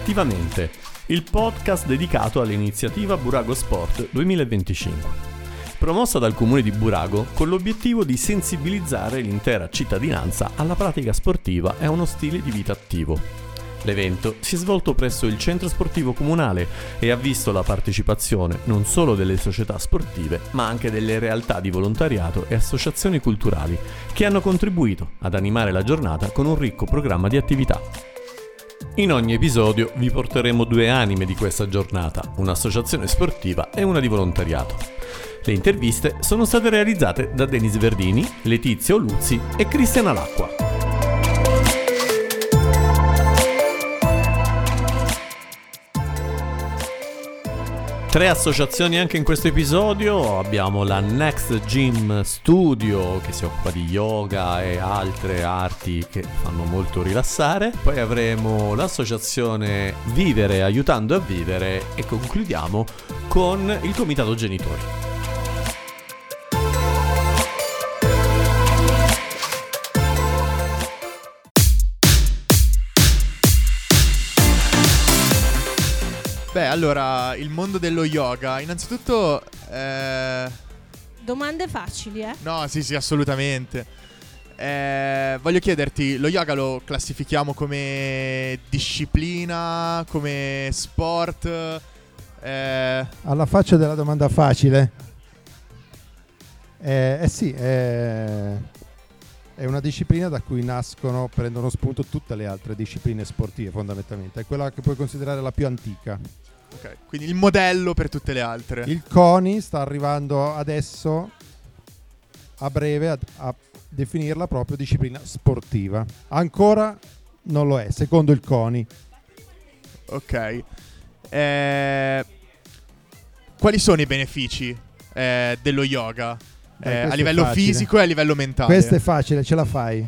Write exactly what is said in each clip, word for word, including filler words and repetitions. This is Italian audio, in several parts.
Attivamente, il podcast dedicato all'iniziativa Burago Sport duemilaventicinque, promossa dal comune di Burago con l'obiettivo di sensibilizzare l'intera cittadinanza alla pratica sportiva e a uno stile di vita attivo. L'evento si è svolto presso il centro sportivo comunale e ha visto la partecipazione non solo delle società sportive, ma anche delle realtà di volontariato e associazioni culturali che hanno contribuito ad animare la giornata con un ricco programma di attività. In ogni episodio vi porteremo due anime di questa giornata, un'associazione sportiva e una di volontariato. Le interviste sono state realizzate da Denis Verdini, Letizia Oluzzi e Cristiana Lacqua. Tre associazioni anche in questo episodio. Abbiamo la Next Gym Studio che si occupa di yoga e altre arti che fanno molto rilassare. Poi avremo l'associazione Vivere Aiutando a Vivere e concludiamo con il Comitato Genitori. Beh, allora, il mondo dello yoga, innanzitutto... Eh... Domande facili, eh? No, sì, sì, assolutamente. Eh, voglio chiederti, lo yoga lo classifichiamo come disciplina, come sport? Eh... Alla faccia della domanda facile. Eh, eh sì, è, è una disciplina da cui nascono, prendono spunto tutte le altre discipline sportive fondamentalmente. È quella che puoi considerare la più antica. Ok, quindi il modello per tutte le altre. Il CONI sta arrivando adesso a breve a, a definirla proprio disciplina sportiva. Ancora non lo è, secondo il CONI. Ok. Eh, quali sono i benefici eh, dello yoga? Dai, eh, a livello fisico e a livello mentale? Questo è facile, ce la fai.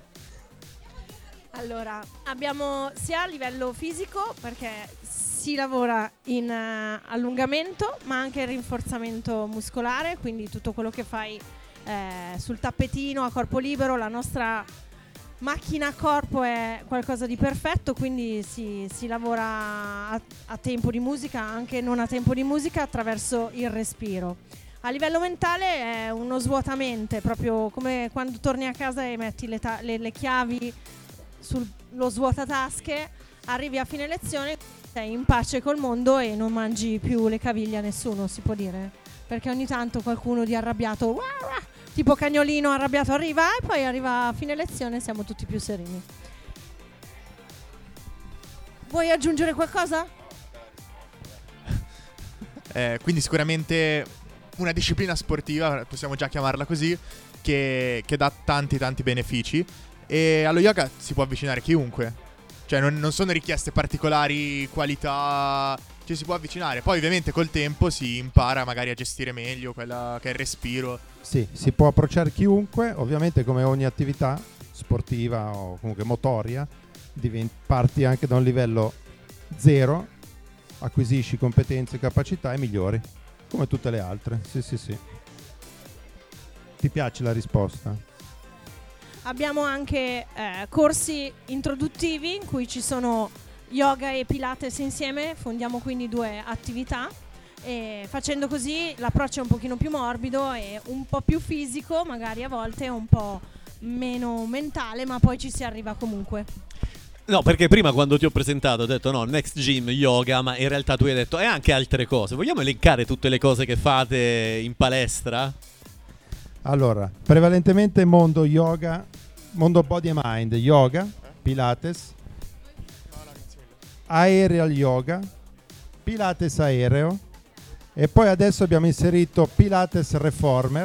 Allora, abbiamo sia a livello fisico, perché si lavora in uh, allungamento, ma anche in rinforzamento muscolare, quindi tutto quello che fai eh, sul tappetino a corpo libero. La nostra macchina a corpo è qualcosa di perfetto, quindi si, si lavora a, a tempo di musica, anche non a tempo di musica, attraverso il respiro. A livello mentale è uno svuotamento, proprio come quando torni a casa e metti le, ta- le, le chiavi sullo svuotatasche, arrivi a fine lezione, sei in pace col mondo e non mangi più le caviglie a nessuno, si può dire, perché ogni tanto qualcuno di arrabbiato, tipo cagnolino arrabbiato, arriva e poi arriva a fine lezione e siamo tutti più sereni. Vuoi aggiungere qualcosa? Eh, quindi sicuramente una disciplina sportiva, possiamo già chiamarla così, che, che dà tanti tanti benefici, e allo yoga si può avvicinare chiunque. Cioè non, non sono richieste particolari qualità, ci si può avvicinare. Poi ovviamente col tempo si impara magari a gestire meglio quella che è il respiro. Sì, si può approcciare chiunque, ovviamente come ogni attività sportiva o comunque motoria, diventi, parti anche da un livello zero, acquisisci competenze e capacità e migliori, come tutte le altre. Sì, sì, sì. Ti piace la risposta? Abbiamo anche eh, corsi introduttivi in cui ci sono yoga e pilates insieme, fondiamo quindi due attività e facendo così l'approccio è un pochino più morbido e un po' più fisico, magari a volte un po' meno mentale, ma poi ci si arriva comunque. No, perché prima quando ti ho presentato ho detto no, Next Gym Yoga, ma in realtà tu hai detto e anche altre cose. Vogliamo elencare tutte le cose che fate in palestra? Allora, prevalentemente mondo yoga, mondo body and mind, yoga, pilates, aerial yoga, pilates aereo e poi adesso abbiamo inserito pilates reformer.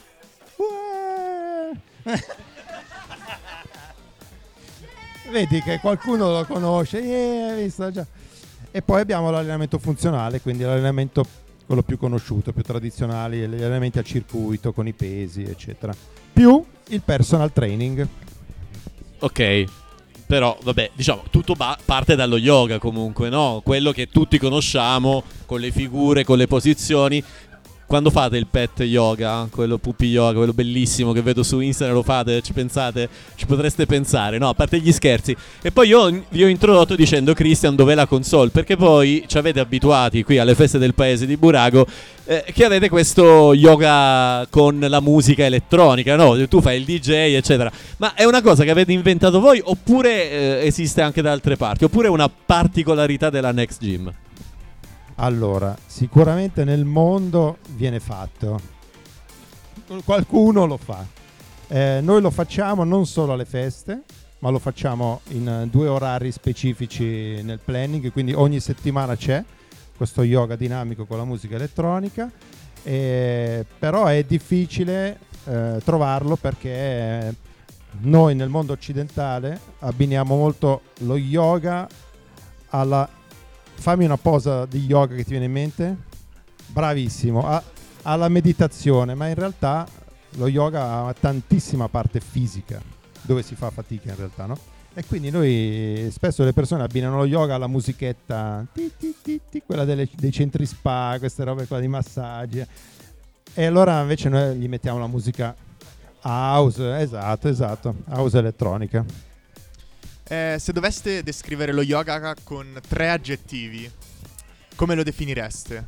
Vedi che qualcuno lo conosce, yeah, visto già. E poi abbiamo l'allenamento funzionale, quindi l'allenamento quello più conosciuto, più tradizionale, gli allenamenti a circuito con i pesi, eccetera. Più il personal training. Ok, però vabbè, diciamo, tutto ba- parte dallo yoga comunque, no? Quello che tutti conosciamo, con le figure, con le posizioni. quando fate il pet yoga, quello puppy yoga, quello bellissimo che vedo su Instagram, lo fate, ci pensate, ci potreste pensare, no? A parte gli scherzi. E poi io vi ho introdotto dicendo: Christian, dov'è la console? Perché poi ci avete abituati qui alle feste del paese di Burago eh, che avete questo yoga con la musica elettronica, no? Tu fai il D J, eccetera. Ma è una cosa che avete inventato voi oppure eh, esiste anche da altre parti? Oppure è una particolarità della Next Gym? Allora, sicuramente nel mondo viene fatto, qualcuno lo fa. Eh, noi lo facciamo non solo alle feste, ma lo facciamo in due orari specifici nel planning, quindi ogni settimana c'è questo yoga dinamico con la musica elettronica, eh, però è difficile eh, trovarlo perché noi nel mondo occidentale abbiniamo molto lo yoga alla... Fammi una posa di yoga che ti viene in mente. Bravissimo. A, alla meditazione, ma in realtà lo yoga ha tantissima parte fisica dove si fa fatica in realtà, no? E quindi noi spesso le persone abbinano lo yoga alla musichetta ti, ti, ti, ti, quella delle, dei centri spa, queste robe qua di massaggi, e allora invece noi gli mettiamo la musica house. Esatto, esatto, house elettronica. Eh, se doveste descrivere lo yoga con tre aggettivi, come lo definireste?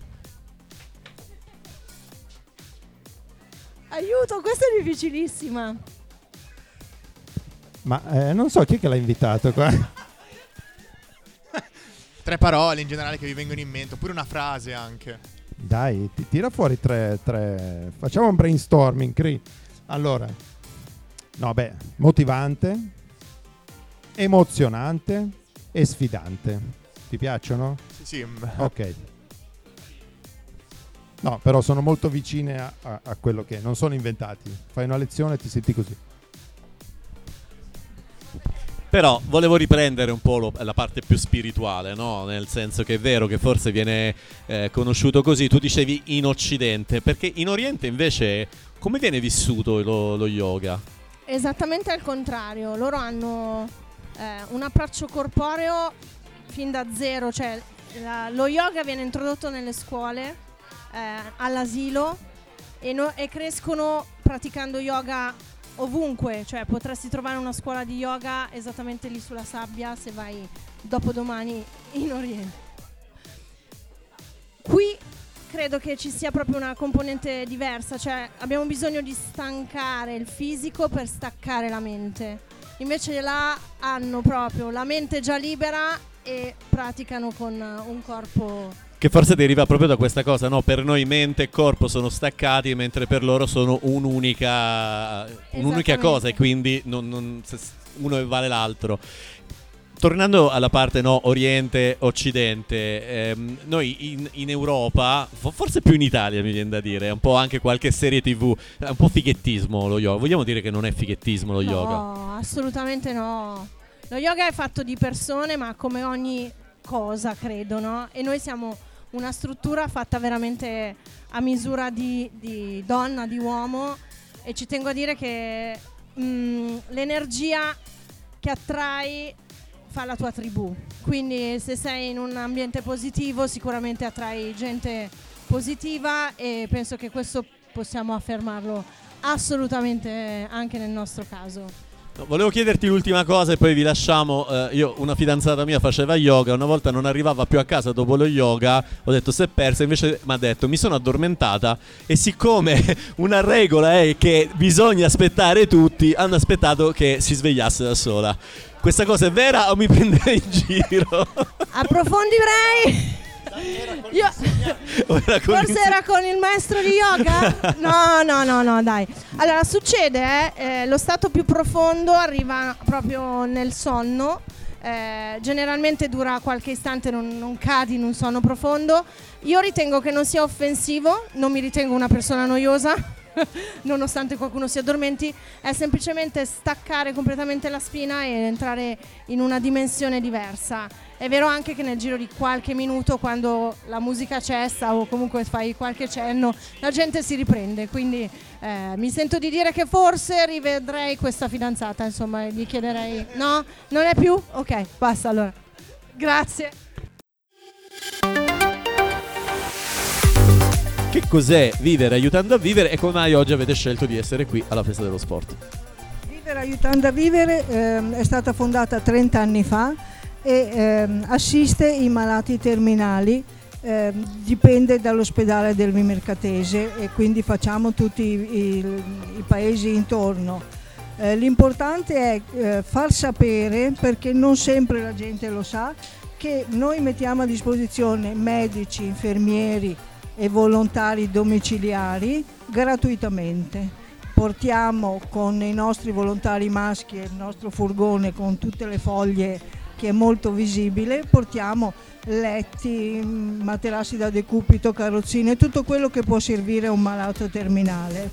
Aiuto, questa è difficilissima. Ma eh, non so chi è che l'ha invitato qua. Tre parole in generale che vi vengono in mente, oppure una frase anche. Dai, ti tira fuori tre, tre. Facciamo un brainstorming, Cri. Allora, no beh, motivante, emozionante e sfidante. Ti piacciono? Sì, sì. Ok. No, però sono molto vicine a, a, a quello che non sono inventati. Fai una lezione e ti senti così. Però volevo riprendere un po' lo, la parte più spirituale, no? Nel senso che è vero che forse viene eh, conosciuto così. Tu dicevi in Occidente, perché in Oriente invece come viene vissuto lo, lo yoga? Esattamente al contrario. Loro hanno eh, un approccio corporeo fin da zero. Cioè la, lo yoga viene introdotto nelle scuole, eh, all'asilo, e, no, e crescono praticando yoga ovunque, cioè potresti trovare una scuola di yoga esattamente lì sulla sabbia se vai dopodomani in Oriente. Qui credo che ci sia proprio una componente diversa, cioè abbiamo bisogno di stancare il fisico per staccare la mente. Invece là hanno proprio la mente già libera e praticano con un corpo... Che forse deriva proprio da questa cosa, no? Per noi mente e corpo sono staccati, mentre per loro sono un'unica, un'unica cosa, e quindi non, non, uno vale l'altro. Tornando alla parte, no, Oriente-Occidente, ehm, noi in, in Europa, forse più in Italia mi viene da dire, un po' anche qualche serie tivù, è un po' fighettismo lo yoga. Vogliamo dire che non è fighettismo lo no, yoga? No, assolutamente no. Lo yoga è fatto di persone, ma come ogni cosa, credo, no? E noi siamo una struttura fatta veramente a misura di, di donna, di uomo, e ci tengo a dire che mh, l'energia che attrai fa la tua tribù, quindi se sei in un ambiente positivo sicuramente attrai gente positiva, e penso che questo possiamo affermarlo assolutamente anche nel nostro caso. Volevo chiederti l'ultima cosa e poi vi lasciamo. eh, Io, una fidanzata mia faceva yoga, una volta non arrivava più a casa dopo lo yoga, ho detto si è persa, invece mi ha detto mi sono addormentata, e siccome una regola è che bisogna aspettare tutti, hanno aspettato che si svegliasse da sola. Questa cosa è vera o mi prendete in giro? Approfondirei. Io... Era con Forse era con il maestro di yoga? No, no, no, no, dai. Allora, succede, eh, lo stato più profondo arriva proprio nel sonno. Eh, generalmente dura qualche istante, non, non cadi in un sonno profondo. Io ritengo che non sia offensivo, non mi ritengo una persona noiosa, nonostante qualcuno si addormenti. È semplicemente staccare completamente la spina e entrare in una dimensione diversa. È vero anche che nel giro di qualche minuto, quando la musica cessa o comunque fai qualche cenno, la gente si riprende, quindi eh, mi sento di dire che forse rivedrei questa fidanzata, insomma, gli chiederei. No? Non è più? Ok, basta allora. Grazie. Che cos'è Vivere Aiutando a Vivere e come mai oggi avete scelto di essere qui alla Festa dello Sport? Vivere Aiutando a Vivere ehm, è stata fondata trenta anni fa e ehm, assiste i malati terminali. Eh, dipende dall'ospedale del Vimercatese e quindi facciamo tutti i, i, i paesi intorno. Eh, l'importante è eh, far sapere, perché non sempre la gente lo sa, che noi mettiamo a disposizione medici, infermieri e volontari domiciliari gratuitamente. Portiamo con i nostri volontari maschi e il nostro furgone con tutte le foglie che è molto visibile, portiamo letti, materassi da decubito, carrozzine, tutto quello che può servire a un malato terminale.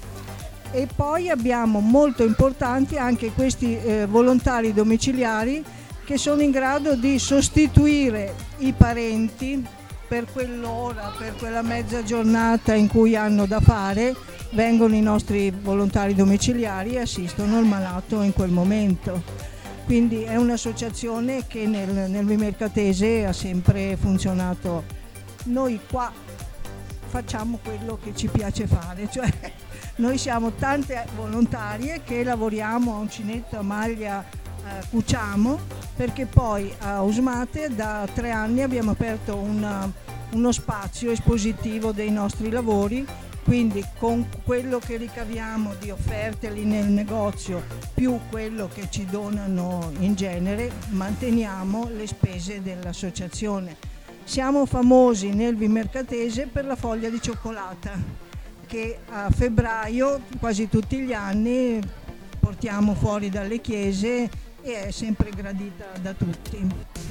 E poi abbiamo molto importanti anche questi eh, volontari domiciliari che sono in grado di sostituire i parenti per quell'ora, per quella mezza giornata in cui hanno da fare. Vengono i nostri volontari domiciliari e assistono il malato in quel momento. Quindi è un'associazione che nel, nel Vimercatese ha sempre funzionato. Noi qua facciamo quello che ci piace fare, cioè noi siamo tante volontarie che lavoriamo a uncinetto, a maglia, eh, cuciamo, perché poi a Usmate da tre anni abbiamo aperto una, uno spazio espositivo dei nostri lavori. Quindi con quello che ricaviamo di offerte lì nel negozio più quello che ci donano in genere manteniamo le spese dell'associazione. Siamo famosi nel Vimercatese per la foglia di cioccolata che a febbraio quasi tutti gli anni portiamo fuori dalle chiese e è sempre gradita da tutti.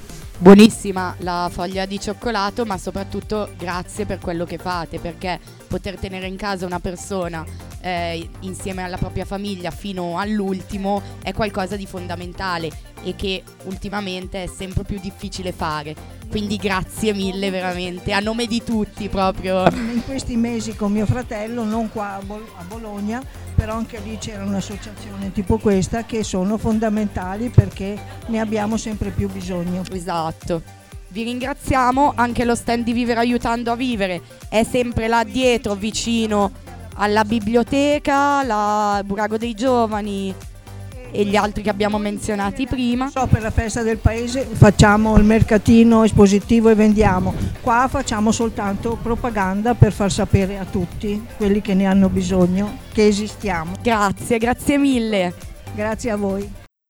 Buonissima la foglia di cioccolato, ma soprattutto grazie per quello che fate, perché poter tenere in casa una persona eh, insieme alla propria famiglia fino all'ultimo è qualcosa di fondamentale e che ultimamente è sempre più difficile fare. Quindi grazie mille veramente, a nome di tutti proprio. In questi mesi con mio fratello, non qua a, Bol- a Bologna, però anche lì c'era un'associazione tipo questa che sono fondamentali perché ne abbiamo sempre più bisogno. Esatto. Vi ringraziamo, anche lo stand di Vivere Aiutando a Vivere è sempre là dietro, vicino alla biblioteca, la Burago dei Giovani e gli altri che abbiamo menzionati prima. So, per la festa del paese facciamo il mercatino espositivo e vendiamo. Qua facciamo soltanto propaganda per far sapere a tutti, quelli che ne hanno bisogno, che esistiamo. Grazie, grazie mille. Grazie a voi.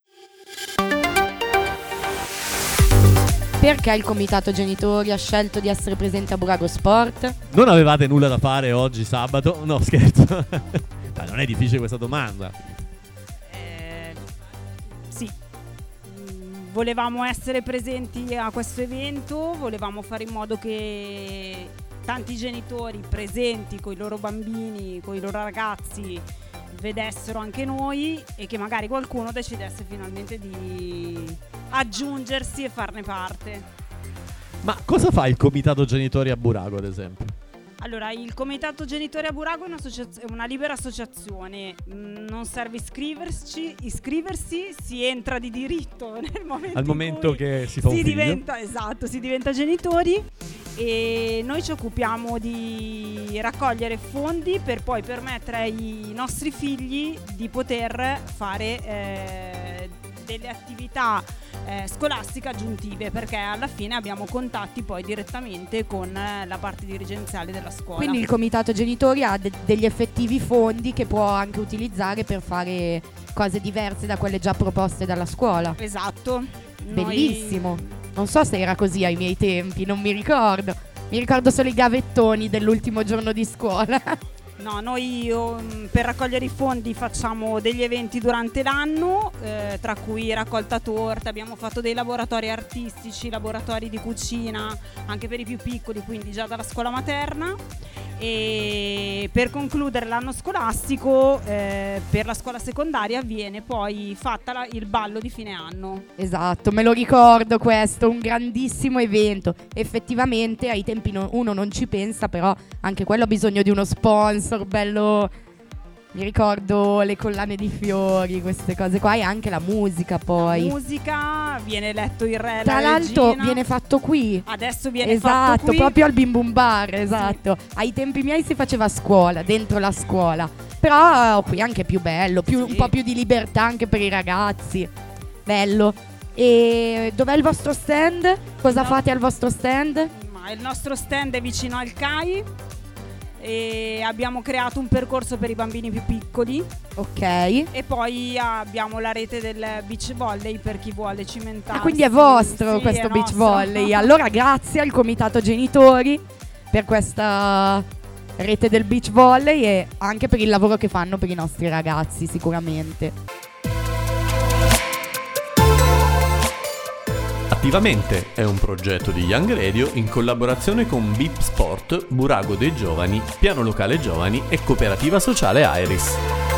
Perché il comitato genitori ha scelto di essere presente a Burago Sport? Non avevate nulla da fare oggi sabato? No, scherzo. Ma non è difficile questa domanda. Eh, sì. Mm, volevamo essere presenti a questo evento, volevamo fare in modo che tanti genitori presenti con i loro bambini, con i loro ragazzi vedessero anche noi e che magari qualcuno decidesse finalmente di aggiungersi e farne parte. Ma cosa fa il comitato genitori a Burago, ad esempio? Allora, il comitato genitori a Burago è, è una libera associazione, mm, non serve iscriversi, iscriversi, si entra di diritto nel momento al momento in cui che si fa un si figlio. diventa, esatto, si diventa genitori e noi ci occupiamo di raccogliere fondi per poi permettere ai nostri figli di poter fare eh, delle attività eh, scolastiche aggiuntive, perché alla fine abbiamo contatti poi direttamente con eh, la parte dirigenziale della scuola. Quindi il comitato genitori ha de- degli effettivi fondi che può anche utilizzare per fare cose diverse da quelle già proposte dalla scuola. Esatto. Bellissimo. Noi... Non so se era così ai miei tempi, non mi ricordo. Mi ricordo solo i gavettoni dell'ultimo giorno di scuola. No, noi um, per raccogliere i fondi facciamo degli eventi durante l'anno, eh, tra cui raccolta torta, abbiamo fatto dei laboratori artistici, laboratori di cucina, anche per i più piccoli, quindi già dalla scuola materna. E per concludere l'anno scolastico, eh, per la scuola secondaria viene poi fatta la, il ballo di fine anno. Esatto, me lo ricordo questo, un grandissimo evento. Effettivamente ai tempi no, uno non ci pensa, però anche quello ha bisogno di uno sponsor bello Mi ricordo le collane di fiori, queste cose qua, e anche la musica poi. La musica, viene letto il re, Tra la l'altro regina. viene fatto qui. Adesso viene Esatto, fatto qui. proprio al Bim Bum Bar, esatto. Sì. Ai tempi miei si faceva a scuola, dentro la scuola. Però qui anche più bello, più, Sì. un po' più di libertà anche per i ragazzi. Bello. E dov'è il vostro stand? Cosa No. fate al vostro stand? Ma il nostro stand è vicino al C A I e abbiamo creato un percorso per i bambini più piccoli. Ok. E poi abbiamo la rete del beach volley per chi vuole cimentarsi. Ah, quindi è vostro Sì, questo è beach nostro. volley. Allora grazie al comitato genitori per questa rete del beach volley e anche per il lavoro che fanno per i nostri ragazzi, sicuramente. Attivamente è un progetto di Young Radio in collaborazione con B I P Sport, Burago dei Giovani, Piano Locale Giovani e Cooperativa Sociale Iris.